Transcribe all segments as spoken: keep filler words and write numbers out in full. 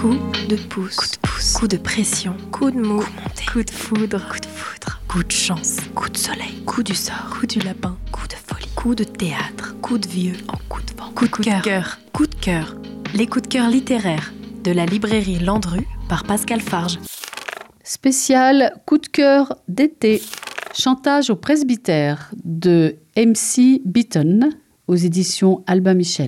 Coup de pouce, coup de pouce, coup de pression, coup de mou, coup, monté, coup de foudre, coup de foudre, coup de chance, coup de soleil, coup du sort, coup du lapin, coup de folie, coup de théâtre, coup de vieux, en coup de vent, coup de, coup de cœur, coup de cœur. Les coups de cœur littéraires de la librairie Landru par Pascal Farge. Spécial coup de cœur d'été. Chantage au presbytère de M C Beaton aux éditions Albin Michel.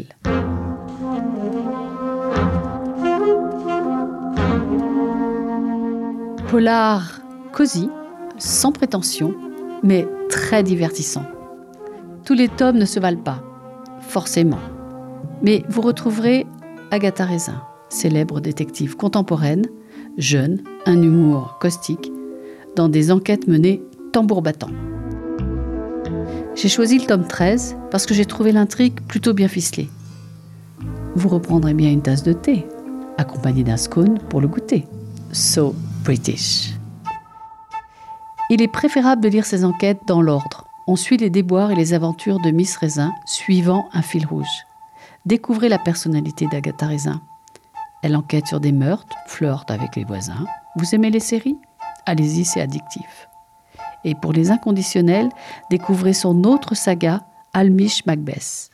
Polar cosy, sans prétention, mais très divertissant. Tous les tomes ne se valent pas, forcément. Mais vous retrouverez Agatha Raisin, célèbre détective contemporaine, jeune, un humour caustique, dans des enquêtes menées tambour battant. J'ai choisi le tome treize parce que j'ai trouvé l'intrigue plutôt bien ficelée. Vous reprendrez bien une tasse de thé, accompagnée d'un scone pour le goûter. So British. Il est préférable de lire ces enquêtes dans l'ordre. On suit les déboires et les aventures de Miss Raisin, suivant un fil rouge. Découvrez la personnalité d'Agatha Raisin. Elle enquête sur des meurtres, flirte avec les voisins. Vous aimez les séries ? Allez-y, c'est addictif. Et pour les inconditionnels, découvrez son autre saga, Hamish Macbeth.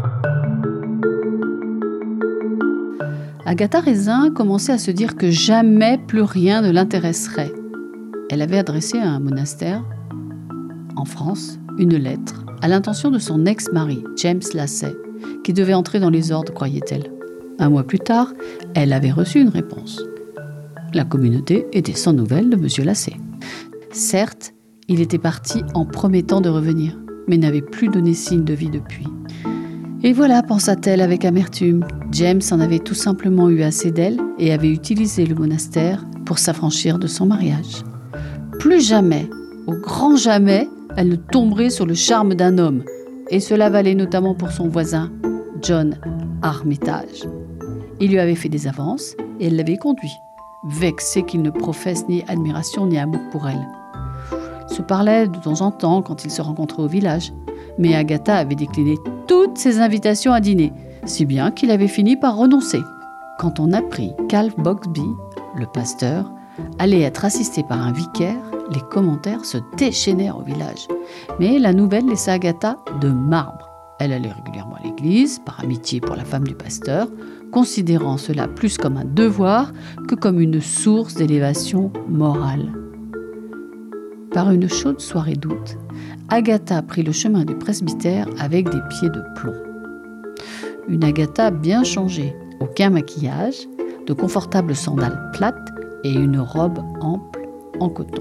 Agatha Raisin commençait à se dire que jamais plus rien ne l'intéresserait. Elle avait adressé à un monastère, en France, une lettre à l'intention de son ex-mari, James Lacey, qui devait entrer dans les ordres, croyait-elle. Un mois plus tard, elle avait reçu une réponse. La communauté était sans nouvelles de M. Lacey. Certes, il était parti en promettant de revenir, mais n'avait plus donné signe de vie depuis. Et voilà, pensa-t-elle avec amertume, James en avait tout simplement eu assez d'elle et avait utilisé le monastère pour s'affranchir de son mariage. Plus jamais, au grand jamais, elle ne tomberait sur le charme d'un homme, et cela valait notamment pour son voisin, John Armitage. Il lui avait fait des avances et elle l'avait conduit, vexée qu'il ne professe ni admiration ni amour pour elle. Ils se parlaient de temps en temps quand ils se rencontraient au village, mais Agatha avait décliné toutes ses invitations à dîner, si bien qu'il avait fini par renoncer. Quand on apprit qu'Alf Boxby, le pasteur, allait être assisté par un vicaire, les commentaires se déchaînèrent au village. Mais la nouvelle laissa Agatha de marbre. Elle allait régulièrement à l'église, par amitié pour la femme du pasteur, considérant cela plus comme un devoir que comme une source d'élévation morale. Par une chaude soirée d'août, Agatha prit le chemin du presbytère avec des pieds de plomb. Une Agatha bien changée, aucun maquillage, de confortables sandales plates et une robe ample en coton.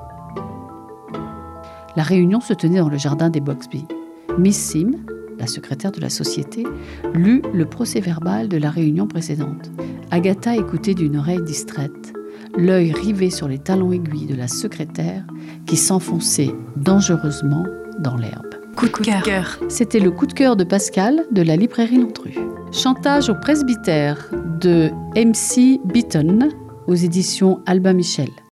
La réunion se tenait dans le jardin des Boxby. Miss Sim, la secrétaire de la société, lut le procès-verbal de la réunion précédente. Agatha écoutait d'une oreille distraite, l'œil rivé sur les talons aiguilles de la secrétaire qui s'enfonçait dangereusement dans l'herbe. Coup de cœur. C'était le coup de cœur de Pascal de la librairie Landru. Chantage au presbytère de M C Beaton aux éditions Albin Michel.